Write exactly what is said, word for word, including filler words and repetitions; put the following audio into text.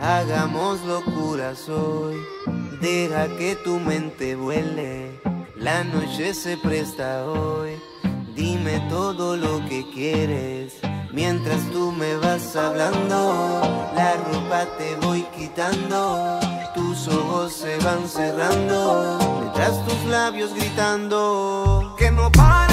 Hagamos locuras hoy, deja que tu mente vuele. La noche se presta hoy, dime todo lo que quieres. Mientras tú me vas hablando, la ropa te voy quitando. Tus ojos se van cerrando, mientras tus labios gritando que no paran.